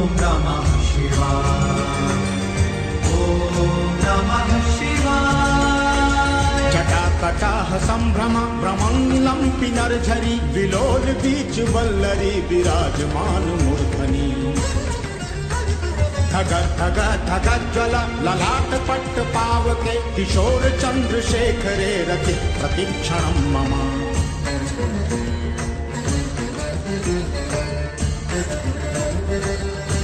नमः शिवाय, ॐ नमः शिवाय। जटाकटाह संभ्रम भ्रमङ्गिलं पिनर्झरी विलोल बीच वल्लरी विराजमान मूर्धनि। धग धग धग ज्वल ललाट पट्ट पावके किशोर चंद्रशेखरे रति प्रतिक्षणं मम।